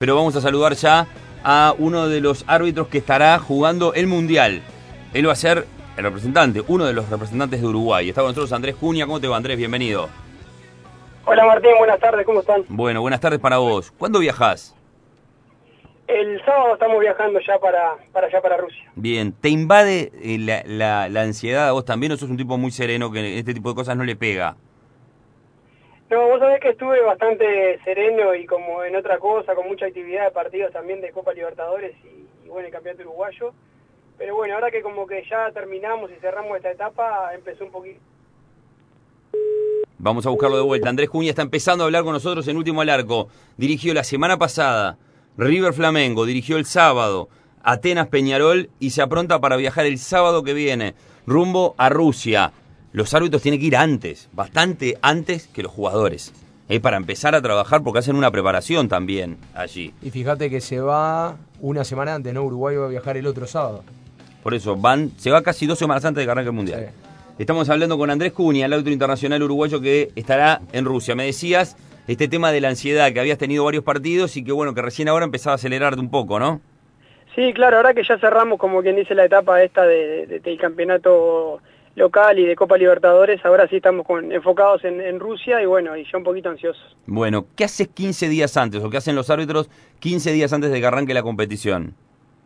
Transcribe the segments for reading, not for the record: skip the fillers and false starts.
pero vamos a saludar ya a uno de los árbitros que estará jugando el Mundial. Él va a ser el representante, uno de los representantes de Uruguay. Está con nosotros Andrés Cunha. ¿Cómo te va, Andrés? Bienvenido. Hola Martín, buenas tardes, ¿cómo están? Bueno, buenas tardes para vos. ¿Cuándo viajás? El sábado estamos viajando ya para Rusia. Bien, ¿te invade la ansiedad a vos también o sos un tipo muy sereno que este tipo de cosas no le pega? No, vos sabés que estuve bastante sereno y como en otra cosa, con mucha actividad de partidos también de Copa Libertadores y bueno, el campeonato uruguayo. Pero bueno, ahora que como que ya terminamos y cerramos esta etapa, empezó un poquito. Vamos a buscarlo de vuelta. Andrés Cunha está empezando a hablar con nosotros en Último al Arco. Dirigió la semana pasada River Flamengo, dirigió el sábado Atenas Peñarol y se apronta para viajar el sábado que viene rumbo a Rusia. Los árbitros tienen que ir antes, bastante antes que los jugadores, para empezar a trabajar porque hacen una preparación también allí. Y fíjate que se va una semana antes, ¿no? Uruguay va a viajar el otro sábado. Por eso, se va casi 2 semanas antes de que arranque el Mundial. Sí. Estamos hablando con Andrés Cunha, el árbitro internacional uruguayo que estará en Rusia. Me decías este tema de la ansiedad, que habías tenido varios partidos y que bueno, que recién ahora empezaba a acelerarte un poco, ¿no? Sí, claro, ahora que ya cerramos, como quien dice, la etapa esta del campeonato local y de Copa Libertadores, ahora sí estamos enfocados en Rusia y bueno, y ya un poquito ansiosos. Bueno, ¿qué haces 15 días antes o qué hacen los árbitros 15 días antes de que arranque la competición?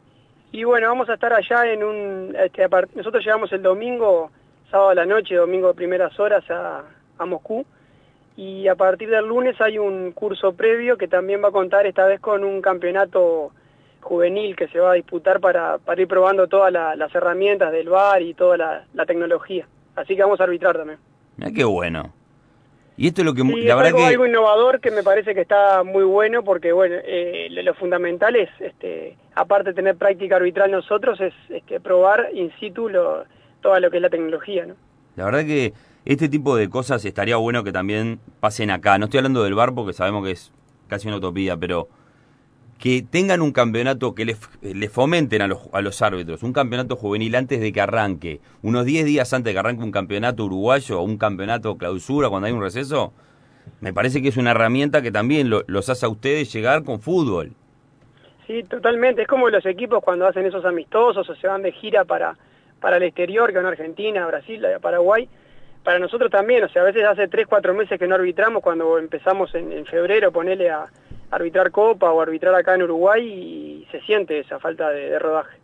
Y bueno, vamos a estar allá nosotros llegamos el domingo, sábado a la noche, domingo de primeras horas a Moscú, y a partir del lunes hay un curso previo que también va a contar esta vez con un campeonato juvenil que se va a disputar para ir probando todas las herramientas del VAR y toda la tecnología. Así que vamos a arbitrar también. Mirá qué bueno. Y esto es lo que... Sí, la verdad que algo innovador que me parece que está muy bueno porque, bueno, lo fundamental es, aparte de tener práctica arbitral nosotros, es probar in situ todo lo que es la tecnología, ¿no? La verdad que este tipo de cosas estaría bueno que también pasen acá. No estoy hablando del VAR porque sabemos que es casi una utopía, pero que tengan un campeonato que le fomenten a los árbitros, un campeonato juvenil antes de que arranque, unos 10 días antes de que arranque un campeonato uruguayo o un campeonato clausura cuando hay un receso, me parece que es una herramienta que también los hace a ustedes llegar con fútbol. Sí, totalmente. Es como los equipos cuando hacen esos amistosos o se van de gira para el exterior, que van a Argentina, Brasil, Paraguay. Para nosotros también, o sea, a veces hace 3, 4 meses que no arbitramos cuando empezamos en febrero, ponerle a arbitrar Copa o arbitrar acá en Uruguay y se siente esa falta de rodaje.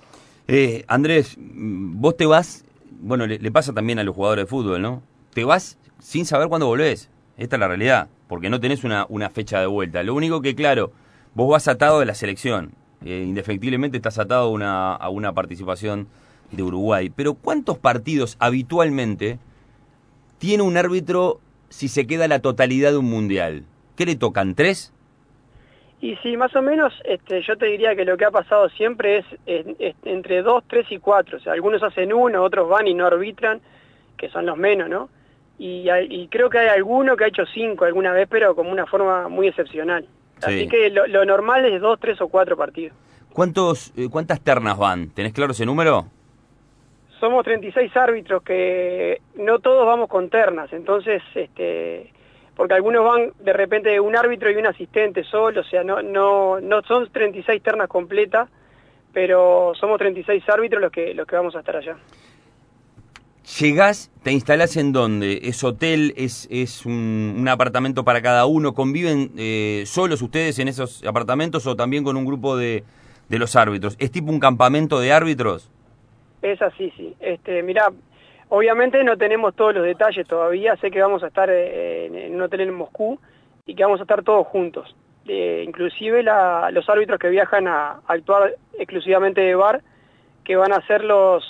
Andrés, vos te vas, bueno, le pasa también a los jugadores de fútbol, ¿no? Te vas sin saber cuándo volvés. Esta es la realidad, porque no tenés una fecha de vuelta. Lo único que, claro, vos vas atado de la selección. Indefectiblemente estás atado a una participación de Uruguay. Pero ¿cuántos partidos habitualmente tiene un árbitro si se queda la totalidad de un mundial? ¿Qué le tocan? ¿3? Y sí, más o menos, yo te diría que lo que ha pasado siempre es entre 2, 3 y 4. O sea, algunos hacen 1, otros van y no arbitran, que son los menos, ¿no? Y creo que hay alguno que ha hecho 5 alguna vez, pero como una forma muy excepcional. Sí. Así que lo normal es 2, 3 o 4 partidos. ¿Cuántas ternas van? ¿Tenés claro ese número? Somos 36 árbitros que no todos vamos con ternas, entonces, porque algunos van de repente un árbitro y un asistente solo, o sea, no son 36 ternas completas, pero somos 36 árbitros los que vamos a estar allá. ¿Llegás, te instalás en dónde? ¿Es hotel? ¿Es un apartamento para cada uno? ¿Conviven solos ustedes en esos apartamentos o también con un grupo de los árbitros? ¿Es tipo un campamento de árbitros? Es así, sí. Mirá, obviamente no tenemos todos los detalles todavía. Sé que vamos a estar en un hotel en Moscú y que vamos a estar todos juntos. Inclusive los árbitros que viajan a actuar exclusivamente de VAR, que van a ser los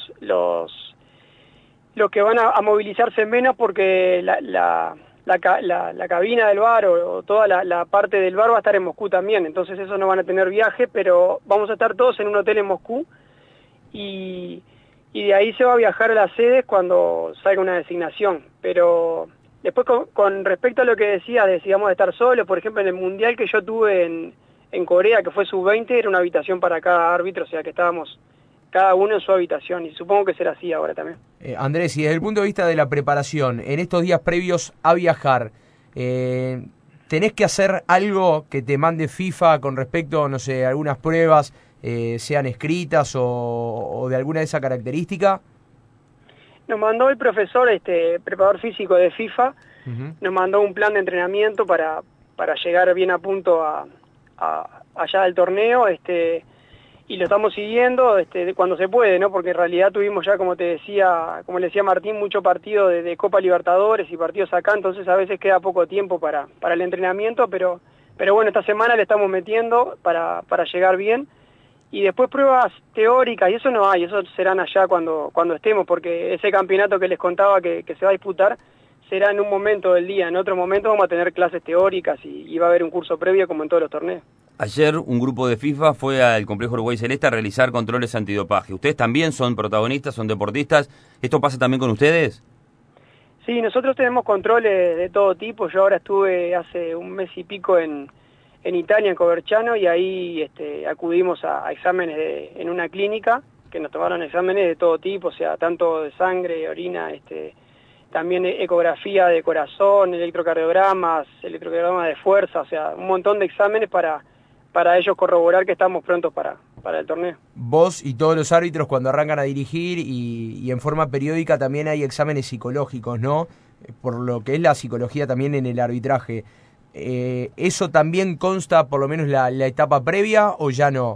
que van a movilizarse menos porque la cabina del VAR o toda la parte del VAR va a estar en Moscú también. Entonces esos no van a tener viaje, pero vamos a estar todos en un hotel en Moscú y de ahí se va a viajar a las sedes cuando salga una designación. Pero después con respecto a lo que decías de si vamos a estar solos, por ejemplo en el Mundial que yo tuve en Corea, que fue sub-20, era una habitación para cada árbitro, o sea que estábamos cada uno en su habitación, y supongo que será así ahora también. Andrés, y desde el punto de vista de la preparación, en estos días previos a viajar, ¿tenés que hacer algo que te mande FIFA con respecto, no sé, a algunas pruebas, sean escritas o de alguna de esa característica? Nos mandó el profesor, preparador físico de FIFA, nos mandó un plan de entrenamiento para llegar bien a punto allá del torneo, y lo estamos siguiendo cuando se puede, ¿no? Porque en realidad tuvimos ya, como le decía Martín, mucho partido de Copa Libertadores y partidos acá, entonces a veces queda poco tiempo para el entrenamiento, pero bueno, esta semana le estamos metiendo para llegar bien. Y después pruebas teóricas, y eso no hay, eso serán allá cuando estemos, porque ese campeonato que les contaba que se va a disputar será en un momento del día, en otro momento vamos a tener clases teóricas y va a haber un curso previo como en todos los torneos. Ayer un grupo de FIFA fue al Complejo Uruguay Celeste a realizar controles antidopaje. ¿Ustedes también son protagonistas, son deportistas? ¿Esto pasa también con ustedes? Sí, nosotros tenemos controles de todo tipo. Yo ahora estuve hace un mes y pico en Italia, en Coverciano, y ahí acudimos a exámenes en una clínica, que nos tomaron exámenes de todo tipo, o sea, tanto de sangre, orina, también ecografía de corazón, electrocardiogramas de fuerza, o sea, un montón de exámenes para ellos corroborar que estamos prontos para el torneo. Vos y todos los árbitros cuando arrancan a dirigir y en forma periódica también hay exámenes psicológicos, ¿no? Por lo que es la psicología también en el arbitraje. ¿Eso también consta por lo menos la etapa previa o ya no?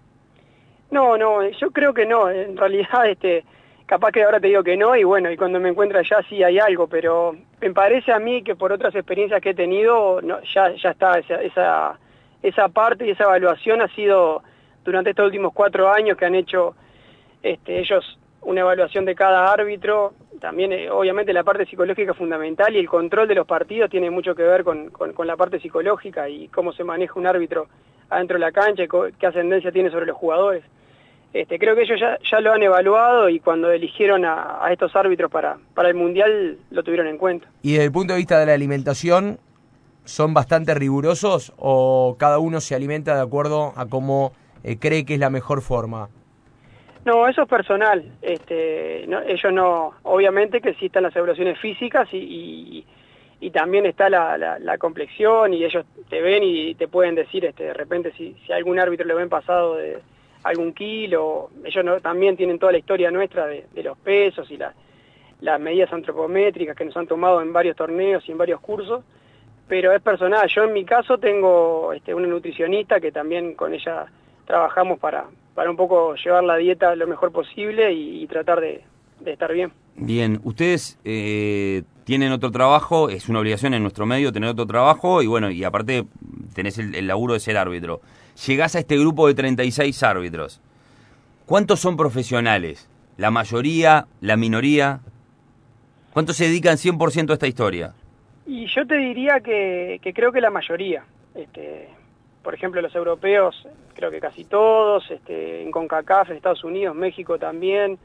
No, yo creo que no. En realidad, capaz que ahora te digo que no, y bueno, y cuando me encuentro allá sí hay algo, pero me parece a mí que por otras experiencias que he tenido, no, ya está, esa parte y esa evaluación ha sido durante estos últimos 4 años que han hecho ellos una evaluación de cada árbitro. También obviamente la parte psicológica es fundamental, y el control de los partidos tiene mucho que ver con la parte psicológica y cómo se maneja un árbitro adentro de la cancha y qué ascendencia tiene sobre los jugadores. Creo que ellos ya lo han evaluado, y cuando eligieron a estos árbitros para el Mundial lo tuvieron en cuenta. Y desde el punto de vista de la alimentación, ¿son bastante rigurosos o cada uno se alimenta de acuerdo a cómo cree que es la mejor forma? No, eso es personal. Ellos no, obviamente que sí están las evaluaciones físicas y también está la complexión, y ellos te ven y te pueden decir de repente si algún árbitro le ven pasado de algún kilo. Ellos también tienen toda la historia nuestra de los pesos y las medidas antropométricas que nos han tomado en varios torneos y en varios cursos, pero es personal. Yo en mi caso tengo una nutricionista que también con ella trabajamos para un poco llevar la dieta lo mejor posible y tratar de estar bien. Bien, ustedes tienen otro trabajo, es una obligación en nuestro medio tener otro trabajo, y bueno, y aparte tenés el laburo de ser árbitro. Llegás a este grupo de 36 árbitros. ¿Cuántos son profesionales? ¿La mayoría? ¿La minoría? ¿Cuántos se dedican 100% a esta historia? Y yo te diría que creo que la mayoría. Por ejemplo, los europeos, creo que casi todos, en CONCACAF, en Estados Unidos, México también,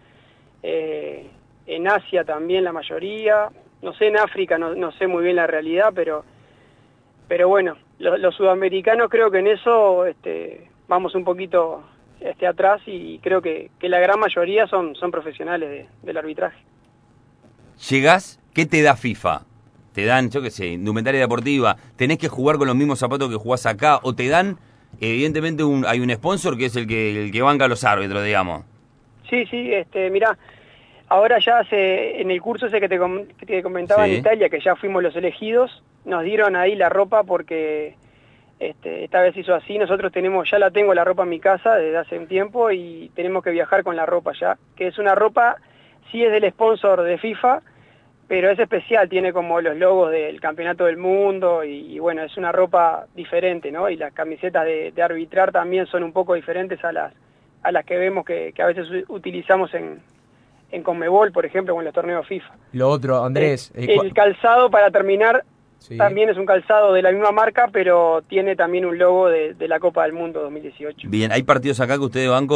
en Asia también la mayoría, no sé en África, no sé muy bien la realidad, pero bueno, los sudamericanos creo que en eso vamos un poquito atrás, y creo que la gran mayoría son profesionales del arbitraje. Llegás, ¿qué te da FIFA? Te dan, yo qué sé, indumentaria deportiva, tenés que jugar con los mismos zapatos que jugás acá, o te dan, evidentemente hay un sponsor que es el que banca a los árbitros, digamos. Sí, mirá, ahora ya en el curso ese que te comentaba, sí, en Italia, que ya fuimos los elegidos, nos dieron ahí la ropa porque esta vez hizo así. Nosotros ya la tengo la ropa en mi casa desde hace un tiempo, y tenemos que viajar con la ropa ya, que es una ropa, sí es del sponsor de FIFA, pero es especial, tiene como los logos del Campeonato del Mundo, y bueno, es una ropa diferente, ¿no? Y las camisetas de arbitrar también son un poco diferentes a las que vemos que a veces utilizamos en Conmebol, por ejemplo, o en los torneos FIFA. Lo otro, Andrés... el calzado, para terminar, sí, también es un calzado de la misma marca, pero tiene también un logo de la Copa del Mundo 2018. Bien, hay partidos acá que ustedes van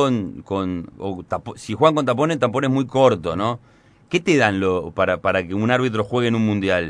si juegan con tapones muy cortos, ¿no? ¿Qué te dan para que un árbitro juegue en un mundial?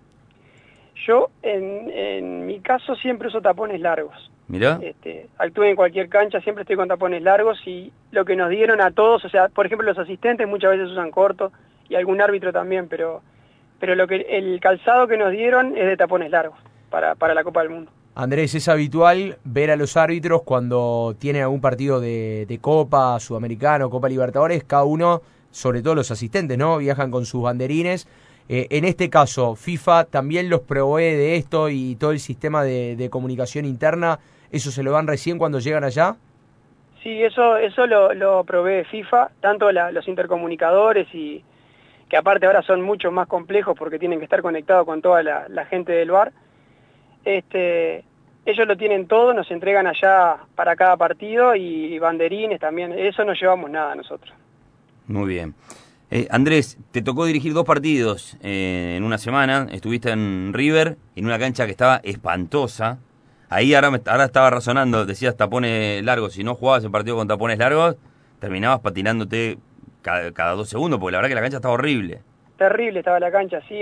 Yo, en mi caso, siempre uso tapones largos. ¿Mirá? Actúo en cualquier cancha, siempre estoy con tapones largos, y lo que nos dieron a todos, o sea, por ejemplo, los asistentes muchas veces usan corto, y algún árbitro también, pero el calzado que nos dieron es de tapones largos. para la Copa del Mundo. Andrés, es habitual ver a los árbitros cuando tienen algún partido de Copa Sudamericano, Copa Libertadores, cada uno, sobre todo los asistentes, ¿no? Viajan con sus banderines. En este caso, FIFA también los provee de esto y todo el sistema de comunicación interna, ¿eso se lo dan recién cuando llegan allá? Sí, eso lo provee FIFA, tanto los intercomunicadores y que aparte ahora son mucho más complejos porque tienen que estar conectados con toda la gente del VAR. Ellos lo tienen todo, nos entregan allá para cada partido y banderines también, eso no llevamos nada nosotros. Muy bien. Andrés, te tocó dirigir 2 partidos en una semana, estuviste en River, en una cancha que estaba espantosa. Ahí ahora estaba razonando, decías tapones largos, si no jugabas el partido con tapones largos, terminabas patinándote cada 2 segundos, porque la verdad que la cancha estaba horrible. Terrible estaba la cancha, sí,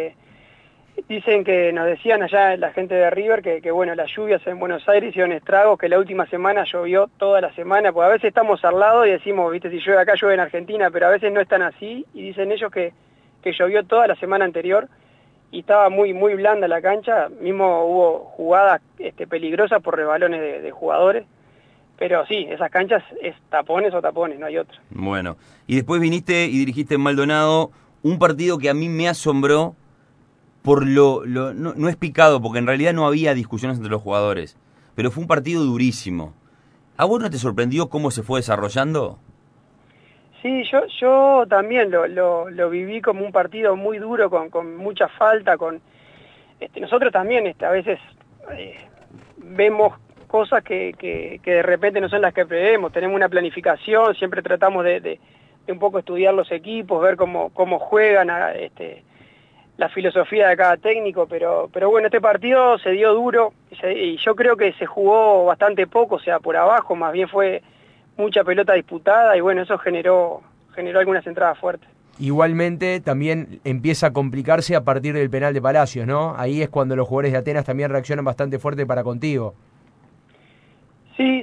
dicen que nos decían allá la gente de River que bueno, las lluvias en Buenos Aires hicieron estragos, que la última semana llovió toda la semana, porque a veces estamos al lado y decimos, viste, si llueve acá llueve en Argentina, pero a veces no es tan así, y dicen ellos que llovió toda la semana anterior y estaba muy muy blanda la cancha, mismo hubo jugadas peligrosas por rebalones de jugadores, pero sí, esas canchas es tapones o tapones, no hay otra. Bueno, y después viniste y dirigiste en Maldonado un partido que a mí me asombró por no es picado, porque en realidad no había discusiones entre los jugadores, pero fue un partido durísimo. ¿A vos no te sorprendió cómo se fue desarrollando? Sí, yo también lo viví como un partido muy duro, con mucha falta, nosotros también a veces vemos cosas que de repente no son las que prevemos, tenemos una planificación, siempre tratamos de un poco estudiar los equipos, ver cómo juegan, la filosofía de cada técnico, pero bueno, este partido se dio duro y yo creo que se jugó bastante poco, o sea, por abajo, más bien fue mucha pelota disputada y bueno, eso generó algunas entradas fuertes. Igualmente también empieza a complicarse a partir del penal de Palacios, ¿no? Ahí es cuando los jugadores de Atenas también reaccionan bastante fuerte para contigo. Sí,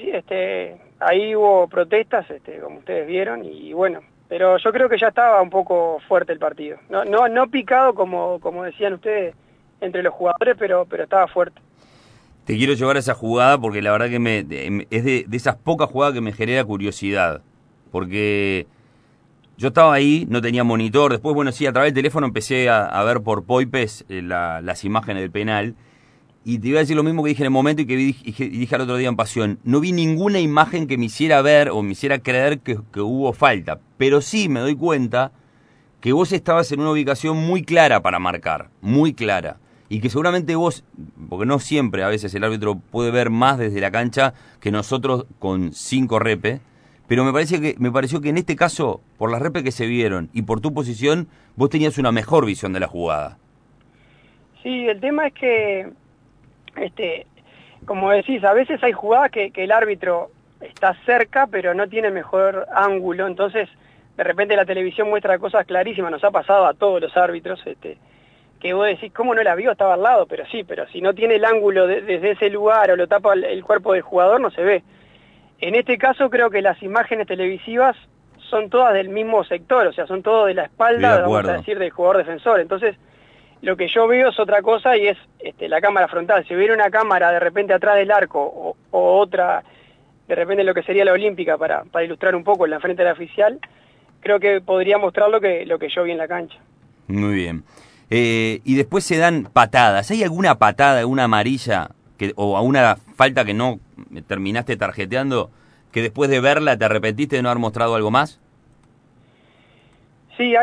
ahí hubo protestas, como ustedes vieron, y bueno, pero yo creo que ya estaba un poco fuerte el partido. No picado como decían ustedes entre los jugadores, pero estaba fuerte. Te quiero llevar a esa jugada porque la verdad que es de esas pocas jugadas que me genera curiosidad. Porque yo estaba ahí, no tenía monitor. Después, bueno, sí, a través del teléfono empecé a ver por Poipes las imágenes del penal. Y te iba a decir lo mismo que dije en el momento y que dije al otro día en Pasión. No vi ninguna imagen que me hiciera ver o me hiciera creer que hubo falta. Pero sí me doy cuenta que vos estabas en una ubicación muy clara para marcar. Muy clara. Y que seguramente vos, porque no siempre a veces el árbitro puede ver más desde la cancha que nosotros con 5 repes, pero me pareció que en este caso, por las repes que se vieron y por tu posición, vos tenías una mejor visión de la jugada. Sí, el tema es que, como decís, a veces hay jugadas que el árbitro está cerca, pero no tiene mejor ángulo, entonces de repente la televisión muestra cosas clarísimas, nos ha pasado a todos los árbitros, que vos decís, ¿cómo no la vio? Estaba al lado, pero sí, pero si no tiene el ángulo desde ese lugar o lo tapa el cuerpo del jugador, no se ve. En este caso creo que las imágenes televisivas son todas del mismo sector, o sea, son todas de la espalda, vamos a decir, del jugador defensor. Entonces, lo que yo veo es otra cosa y es la cámara frontal. Si hubiera una cámara de repente atrás del arco o otra, de repente lo que sería la olímpica, para ilustrar un poco en la frente del oficial, creo que podría mostrar lo que yo vi en la cancha. Muy bien. Y después se dan patadas. ¿Hay alguna patada, alguna amarilla o alguna falta que no terminaste tarjeteando que después de verla te arrepentiste de no haber mostrado algo más? Sí,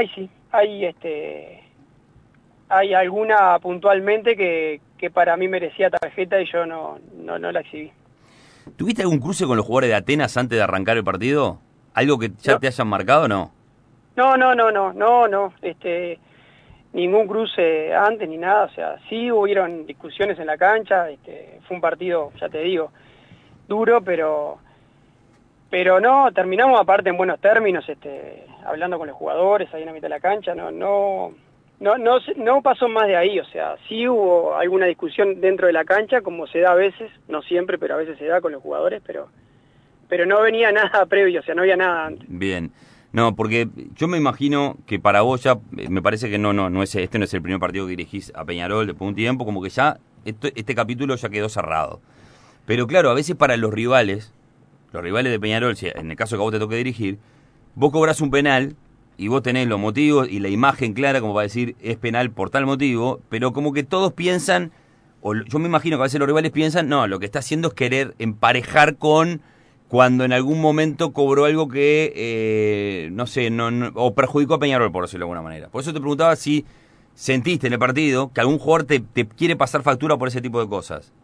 hay alguna puntualmente que para mí merecía tarjeta y yo no la exhibí. ¿Tuviste algún cruce con los jugadores de Atenas antes de arrancar el partido? ¿Algo que ya te hayan marcado o no? No. Ningún cruce antes ni nada, o sea, sí hubieron discusiones en la cancha, fue un partido, ya te digo, duro, pero no, terminamos aparte en buenos términos, hablando con los jugadores ahí en la mitad de la cancha, no pasó más de ahí, o sea, sí hubo alguna discusión dentro de la cancha, como se da a veces, no siempre, pero a veces se da con los jugadores, pero no venía nada previo, o sea, no había nada antes. Bien. No, porque yo me imagino que para vos ya, me parece que este no es el primer partido que dirigís a Peñarol después de un tiempo, como que ya este capítulo ya quedó cerrado. Pero claro, a veces para los rivales de Peñarol, si en el caso que a vos te toque dirigir, vos cobrás un penal y vos tenés los motivos y la imagen clara como para decir es penal por tal motivo, pero como que todos piensan, o yo me imagino que a veces los rivales piensan, no, lo que está haciendo es querer emparejar con cuando en algún momento cobró algo que, no sé, o perjudicó a Peñarol, por decirlo de alguna manera. Por eso te preguntaba si sentiste en el partido que algún jugador te quiere pasar factura por ese tipo de cosas.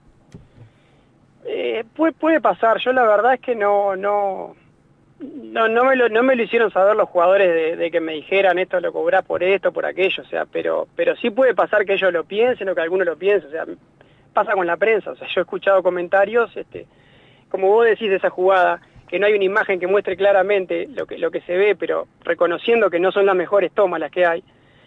Puede pasar. Yo la verdad es que no me lo hicieron saber los jugadores de que me dijeran esto lo cobrás por esto, por aquello, o sea, pero sí puede pasar que ellos lo piensen o que alguno lo piense, o sea, pasa con la prensa, o sea, yo he escuchado comentarios, como vos decís de esa jugada, que no hay una imagen que muestre claramente lo que se ve, pero reconociendo que no son las mejores tomas las que hay,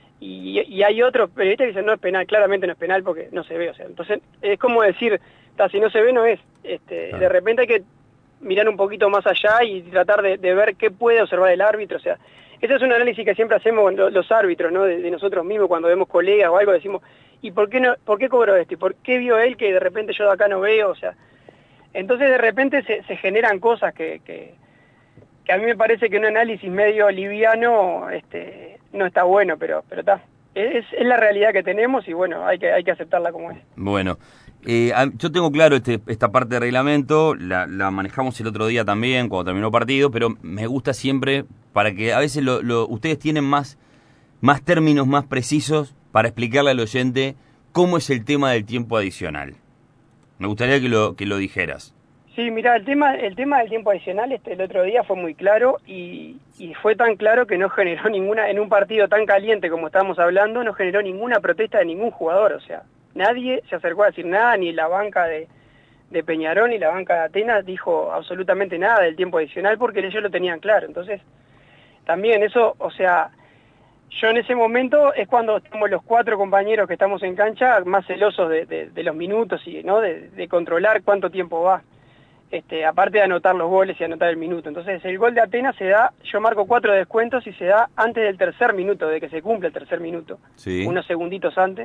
y hay otros periodistas que dicen no es penal, claramente no es penal porque no se ve, o sea, entonces es como decir, si no se ve no es, de repente hay que mirar un poquito más allá y tratar de ver qué puede observar el árbitro, o sea, ese es un análisis que siempre hacemos los árbitros, ¿no? De nosotros mismos cuando vemos colegas o algo, decimos, ¿y por qué cobró esto? ¿Y por qué vio él que de repente yo de acá no veo? O sea, entonces de repente se generan cosas que a mí me parece que un análisis medio liviano no está bueno, pero está. Es la realidad que tenemos y bueno, hay que aceptarla como es. Bueno, yo tengo claro esta parte de reglamento, la manejamos el otro día también cuando terminó el partido, pero me gusta siempre para que a veces ustedes tienen más términos más precisos para explicarle al oyente cómo es el tema del tiempo adicional. Me gustaría que lo dijeras. Sí, mira, el tema del tiempo adicional el otro día fue muy claro y fue tan claro que no generó ninguna, en un partido tan caliente como estábamos hablando, no generó ninguna protesta de ningún jugador, o sea, nadie se acercó a decir nada, ni la banca de Peñarol ni la banca de Atenas dijo absolutamente nada del tiempo adicional porque ellos lo tenían claro, entonces también eso, o sea, yo en ese momento es cuando estamos los 4 compañeros que estamos en cancha más celosos de los minutos y no de controlar cuánto tiempo va. Aparte de anotar los goles y anotar el minuto. Entonces el gol de Atenas se da, yo marco 4 descuentos y se da antes del tercer minuto, de que se cumple el tercer minuto, sí. Unos segunditos antes,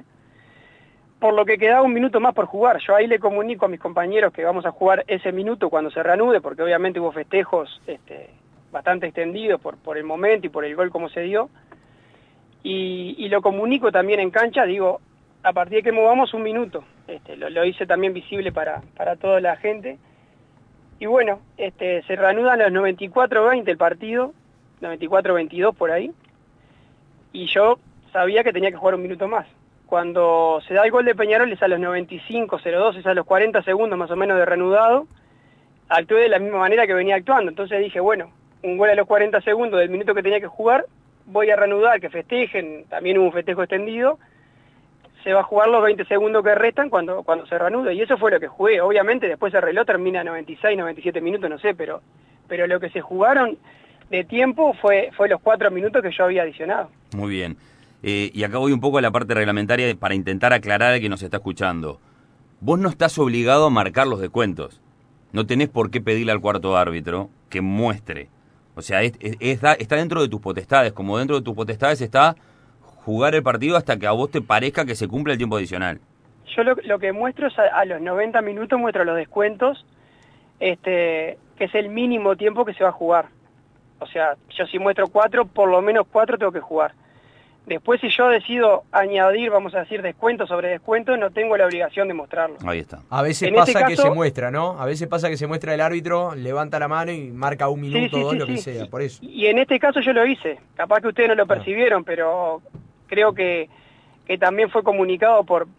por lo que quedaba un minuto más por jugar. Yo ahí le comunico a mis compañeros que vamos a jugar ese minuto cuando se reanude, porque obviamente hubo festejos bastante extendidos por el momento y por el gol como se dio, y lo comunico también en cancha, digo, a partir de que movamos un minuto, lo hice también visible para toda la gente. Y bueno, se reanudan a los 94-20 el partido, 94-22 por ahí, y yo sabía que tenía que jugar un minuto más. Cuando se da el gol de Peñarol es a los 95-02, es a los 40 segundos más o menos de reanudado, actué de la misma manera que venía actuando, entonces dije, bueno, un gol a los 40 segundos del minuto que tenía que jugar, voy a reanudar, que festejen, también hubo un festejo extendido, se va a jugar los 20 segundos que restan cuando se reanude, y eso fue lo que jugué. Obviamente después el reloj termina a 96, 97 minutos, no sé, pero lo que se jugaron de tiempo fue los 4 minutos que yo había adicionado. Muy bien. Y acá voy un poco a la parte reglamentaria para intentar aclarar al que nos está escuchando. Vos no estás obligado a marcar los descuentos. No tenés por qué pedirle al cuarto árbitro que muestre. O sea, está dentro de tus potestades, como dentro de tus potestades está jugar el partido hasta que a vos te parezca que se cumple el tiempo adicional. Yo lo que muestro es a los 90 minutos muestro los descuentos, que es el mínimo tiempo que se va a jugar. O sea, yo si muestro 4, por lo menos 4 tengo que jugar. Después si yo decido añadir, vamos a decir, descuento sobre descuento, no tengo la obligación de mostrarlo. Ahí está. A veces pasa que se muestra, ¿no? A veces pasa que se muestra el árbitro, levanta la mano y marca un minuto, dos, lo que sea, por eso. Y en este caso yo lo hice. Capaz que ustedes no lo percibieron, pero creo que también fue comunicado por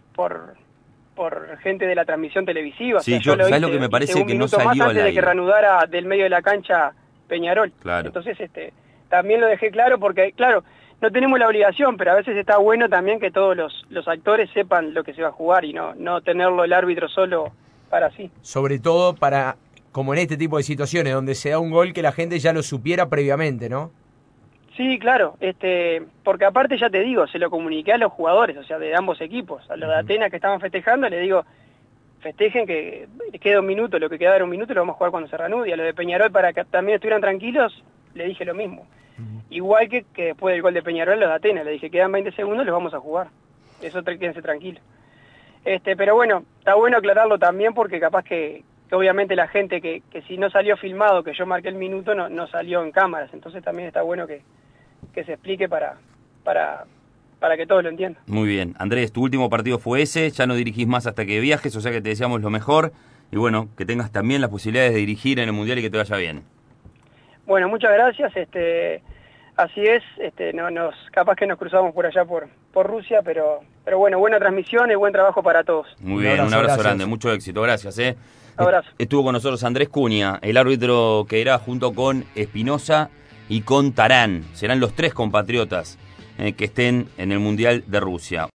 gente de la transmisión televisiva. Sí, o sea, ¿sabes lo que me parece? Que no salió más al antes aire. de que reanudara del medio de la cancha Peñarol. Claro. Entonces, también lo dejé claro porque, claro, no tenemos la obligación, pero a veces está bueno también que todos los actores sepan lo que se va a jugar y no tenerlo el árbitro solo para sí. Sobre todo para, como en este tipo de situaciones, donde se da un gol que la gente ya lo supiera previamente, ¿no? Sí, claro, porque aparte ya te digo, se lo comuniqué a los jugadores, o sea, de ambos equipos, a los de Atenas que estaban festejando, les digo, festejen que queda un minuto, lo que queda era un minuto lo vamos a jugar cuando se reanude, y a los de Peñarol para que también estuvieran tranquilos, le dije lo mismo. Igual que después del gol de Peñarol, los de Atenas, le dije, quedan 20 segundos, les vamos a jugar. Eso quédense tranquilos. Pero bueno, está bueno aclararlo también porque capaz que obviamente la gente que si no salió filmado, que yo marqué el minuto, no salió en cámaras. Entonces también está bueno que se explique para que todos lo entiendan. Muy bien. Andrés, tu último partido fue ese, ya no dirigís más hasta que viajes, o sea que te deseamos lo mejor. Y bueno, que tengas también las posibilidades de dirigir en el Mundial y que te vaya bien. Bueno, muchas gracias. Así es, capaz que nos cruzamos por allá por Rusia, pero bueno, buena transmisión y buen trabajo para todos. Muy bien, un abrazo grande, mucho éxito, gracias. Abrazo. Estuvo con nosotros Andrés Cunha, el árbitro que era junto con Espinosa y con Tarán. Serán los 3 compatriotas que estén en el Mundial de Rusia.